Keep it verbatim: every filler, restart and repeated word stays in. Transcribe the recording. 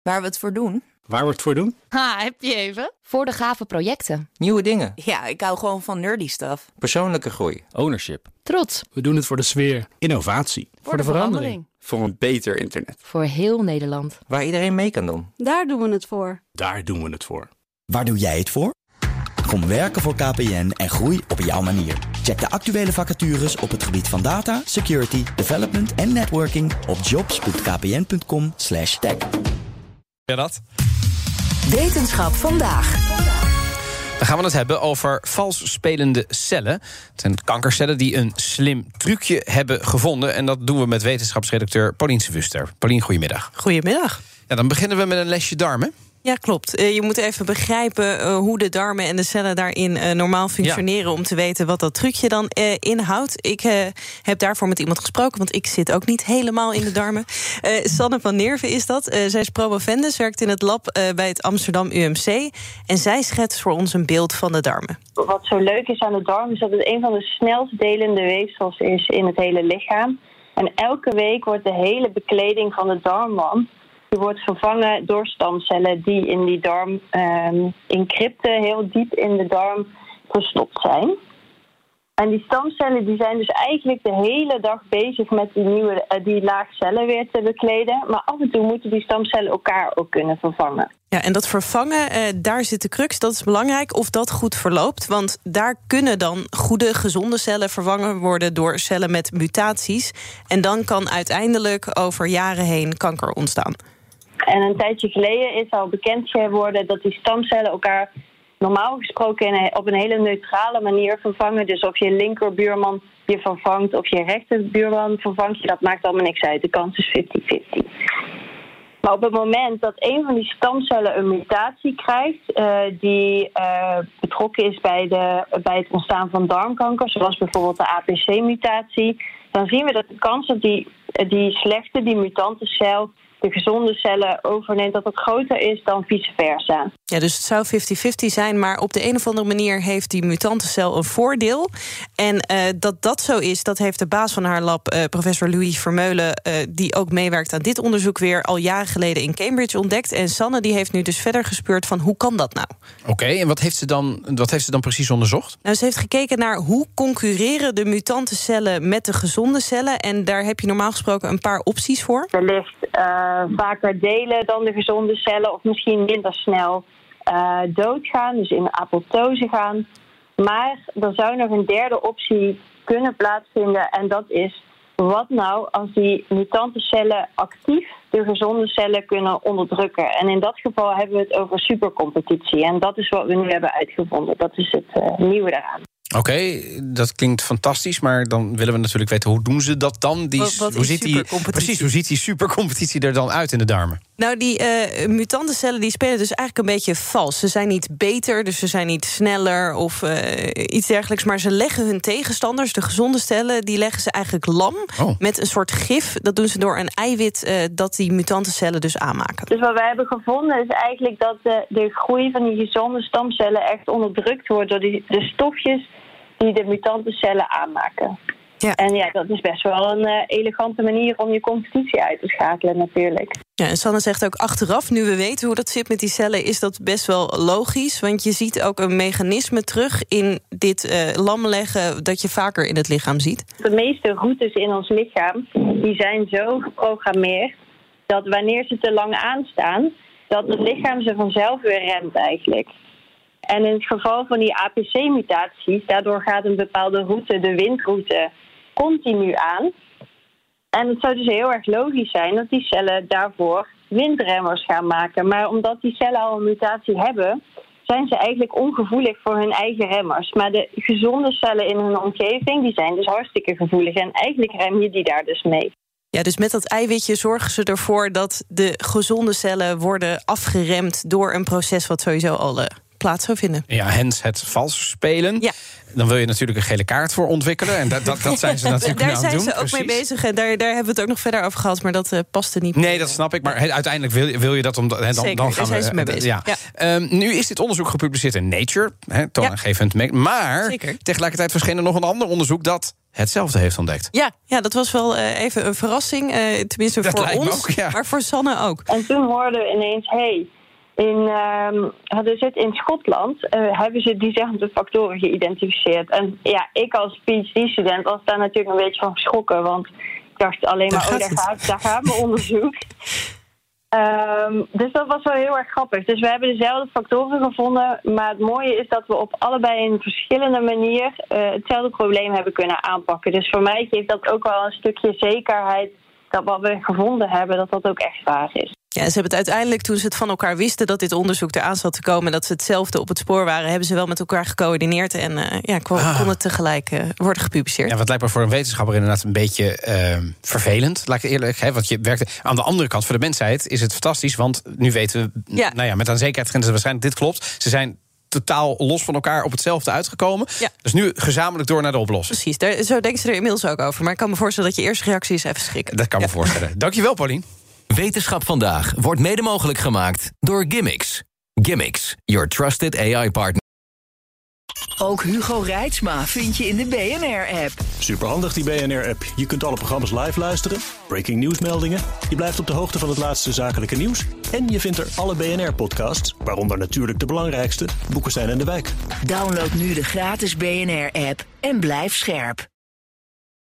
Waar we het voor doen? Waar we het voor doen? Ha, heb je even? Voor de gave projecten. Nieuwe dingen. Ja, ik hou gewoon van nerdy stuff. Persoonlijke groei. Ownership. Trots. We doen het voor de sfeer. Innovatie. Voor, voor de, de verandering. verandering. Voor een beter internet. Voor heel Nederland. Waar iedereen mee kan doen. Daar doen we het voor. Daar doen we het voor. Waar doe jij het voor? Kom werken voor K P N en groei op jouw manier. Check de actuele vacatures op het gebied van data, security, development en networking op jobs punt k p n punt com slash tech. Ja, dat. Wetenschap vandaag. Dan gaan we het hebben over vals spelende cellen. Het zijn kankercellen die een slim trucje hebben gevonden. En dat doen we met wetenschapsredacteur Paulien Wuster. Paulien, goedemiddag. Goedemiddag. Ja, dan beginnen we met een lesje darmen. Ja, klopt. Uh, je moet even begrijpen uh, hoe de darmen en de cellen daarin uh, normaal functioneren... Ja. om te weten wat dat trucje dan uh, inhoudt. Ik uh, heb daarvoor met iemand gesproken, want ik zit ook niet helemaal in de darmen. Uh, Sanne van Nerven is dat. Uh, zij is promovendus, werkt in het lab uh, bij het Amsterdam U M C. En zij schetst voor ons een beeld van de darmen. Wat zo leuk is aan de darm is dat het een van de snelst delende weefsels is in het hele lichaam. En elke week wordt de hele bekleding van de darmwand... die wordt vervangen door stamcellen die in die darm um, in crypten heel diep in de darm verstopt zijn. En die stamcellen die zijn dus eigenlijk de hele dag bezig met die nieuwe uh, die laag cellen weer te bekleden. Maar af en toe moeten die stamcellen elkaar ook kunnen vervangen. Ja, en dat vervangen, uh, daar zit de crux. Dat is belangrijk of dat goed verloopt. Want daar kunnen dan goede, gezonde cellen vervangen worden door cellen met mutaties. En dan kan uiteindelijk over jaren heen kanker ontstaan. En een tijdje geleden is al bekend geworden dat die stamcellen elkaar normaal gesproken op een hele neutrale manier vervangen. Dus of je linkerbuurman je vervangt of je rechterbuurman vervangt je, dat maakt allemaal niks uit. De kans is vijftig vijftig. Maar op het moment dat een van die stamcellen een mutatie krijgt uh, die uh, betrokken is bij, de, bij het ontstaan van darmkanker, zoals bijvoorbeeld de A P C-mutatie, dan zien we dat de kans dat die, die slechte, die mutante cel de gezonde cellen overneemt, dat het groter is dan vice versa. Ja, dus het zou vijftig vijftig zijn, maar op de een of andere manier heeft die mutante cel een voordeel. En uh, dat dat zo is, dat heeft de baas van haar lab, uh, professor Louis Vermeulen, uh, die ook meewerkt aan dit onderzoek, weer al jaren geleden in Cambridge ontdekt. En Sanne die heeft nu dus verder gespeurd van hoe kan dat nou? Oké, okay, en wat heeft, ze dan, wat heeft ze dan precies onderzocht? Nou, ze heeft gekeken naar hoe concurreren de mutante cellen met de gezonde cellen. En daar heb je normaal gesproken een paar opties voor. Wellicht uh, vaker delen dan de gezonde cellen of misschien minder snel uh, doodgaan, dus in de apoptose gaan. Maar er zou nog een derde optie kunnen plaatsvinden en dat is, wat nou als die mutante cellen actief de gezonde cellen kunnen onderdrukken? En in dat geval hebben we het over supercompetitie. En dat is wat we nu hebben uitgevonden. Dat is het uh, nieuwe daaraan. Oké, okay, dat klinkt fantastisch, maar dan willen we natuurlijk weten, hoe doen ze dat dan? Die, wat, wat hoe ziet die, precies, hoe ziet die supercompetitie er dan uit in de darmen? Nou, die uh, mutante cellen die spelen dus eigenlijk een beetje vals. Ze zijn niet beter, dus ze zijn niet sneller of uh, iets dergelijks, maar ze leggen hun tegenstanders, de gezonde cellen, die leggen ze eigenlijk lam oh. met een soort gif. Dat doen ze door een eiwit uh, dat die mutante cellen dus aanmaken. Dus wat wij hebben gevonden is eigenlijk dat de, de groei van die gezonde stamcellen echt onderdrukt wordt door die, de stofjes die de mutante cellen aanmaken. Ja. En ja, dat is best wel een uh, elegante manier om je competitie uit te schakelen natuurlijk. Ja, en Sanne zegt ook achteraf, nu we weten hoe dat zit met die cellen, is dat best wel logisch. Want je ziet ook een mechanisme terug in dit uh, lamleggen dat je vaker in het lichaam ziet. De meeste routes in ons lichaam die zijn zo geprogrammeerd dat wanneer ze te lang aanstaan, dat het lichaam ze vanzelf weer remt eigenlijk. En in het geval van die A P C-mutaties, daardoor gaat een bepaalde route, de windroute, continu aan. En het zou dus heel erg logisch zijn dat die cellen daarvoor windremmers gaan maken. Maar omdat die cellen al een mutatie hebben, zijn ze eigenlijk ongevoelig voor hun eigen remmers. Maar de gezonde cellen in hun omgeving, die zijn dus hartstikke gevoelig. En eigenlijk rem je die daar dus mee. Ja, dus met dat eiwitje zorgen ze ervoor dat de gezonde cellen worden afgeremd door een proces wat sowieso al uh, plaats zou vinden. Ja, hens het vals spelen. Ja. Dan wil je natuurlijk een gele kaart voor ontwikkelen. En dat, dat, dat zijn ze natuurlijk daar nu aan het doen. Daar zijn ze ook precies. mee bezig. En daar, daar hebben we het ook nog verder over gehad. Maar dat uh, paste niet. Nee, dat snap ik. Maar he, uiteindelijk wil, wil je dat om. He, dan, Zeker, dan gaan daar zijn we, ze mee bezig. Ja. Ja. Um, nu is dit onderzoek gepubliceerd in Nature. He, toonaangevend. Ja. Maar Zeker. tegelijkertijd verscheen er nog een ander onderzoek dat hetzelfde heeft ontdekt. Ja, ja dat was wel uh, even een verrassing. Uh, tenminste dat voor ons, ook, ja. maar voor Sanne ook. En toen hoorden we ineens, hey, in, uh, dus het in Schotland uh, hebben ze diezelfde factoren geïdentificeerd. En ja, ik als P H D-student was daar natuurlijk een beetje van geschrokken. Want ik dacht alleen maar, daar oh, daar gaat, daar gaat mijn onderzoek. Um, dus dat was wel heel erg grappig. Dus we hebben dezelfde factoren gevonden. Maar het mooie is dat we op allebei een verschillende manier uh, hetzelfde probleem hebben kunnen aanpakken. Dus voor mij geeft dat ook wel een stukje zekerheid dat wat we gevonden hebben, dat dat ook echt waar is. Ja, ze hebben het uiteindelijk, toen ze het van elkaar wisten dat dit onderzoek eraan zat te komen en dat ze hetzelfde op het spoor waren, hebben ze wel met elkaar gecoördineerd en uh, ja, kon, ah. kon het tegelijk uh, worden gepubliceerd. Ja, wat lijkt me voor een wetenschapper inderdaad een beetje uh, vervelend, laat ik eerlijk, hè, want je werkt. Aan de andere kant, voor de mensheid is het fantastisch, want nu weten we, ja. nou ja, met aan zekerheid gaan ze waarschijnlijk dit klopt. Ze zijn totaal los van elkaar op hetzelfde uitgekomen. Ja. Dus nu gezamenlijk door naar de oplossing. Precies, daar, zo denken ze er inmiddels ook over. Maar ik kan me voorstellen dat je eerste reactie is even schrikken. Dat kan ja. me voorstellen. Dankjewel, Paulien. Wetenschap vandaag wordt mede mogelijk gemaakt door Gimmicks. Gimmicks, your trusted A I-partner. Ook Hugo Reitsma vind je in de B N R-app. Superhandig die B N R-app. Je kunt alle programma's live luisteren, breaking nieuwsmeldingen. Je blijft op de hoogte van het laatste zakelijke nieuws. En je vindt er alle B N R-podcasts, waaronder natuurlijk de belangrijkste, Boekestein en de Wijk. Download nu de gratis B N R-app en blijf scherp.